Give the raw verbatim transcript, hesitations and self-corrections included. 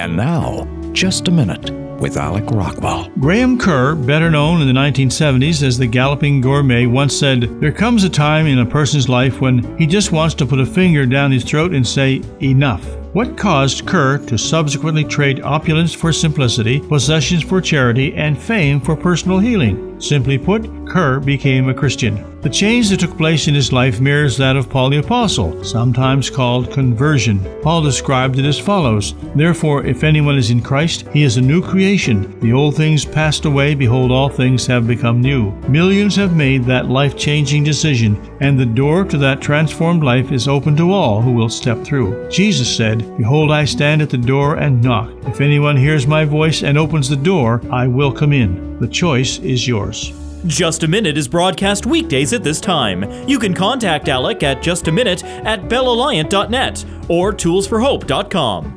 And now, Just a Minute with Alec Rockwell. Graham Kerr, better known in the nineteen seventies as the Galloping Gourmet, once said, "There comes a time in a person's life when he just wants to put a finger down his throat and say, 'Enough.'" What caused Kerr to subsequently trade opulence for simplicity, possessions for charity, and fame for personal healing? Simply put, Kerr became a Christian. The change that took place in his life mirrors that of Paul the Apostle, sometimes called conversion. Paul described it as follows: "Therefore, if anyone is in Christ, he is a new creation. The old things passed away, behold, all things have become new." Millions have made that life-changing decision, and the door to that transformed life is open to all who will step through. Jesus said, "Behold, I stand at the door and knock. If anyone hears my voice and opens the door, I will come in." The choice is yours. Just a Minute is broadcast weekdays at this time. You can contact Alec at Just a Minute at bell alliant dot net or tools for hope dot com.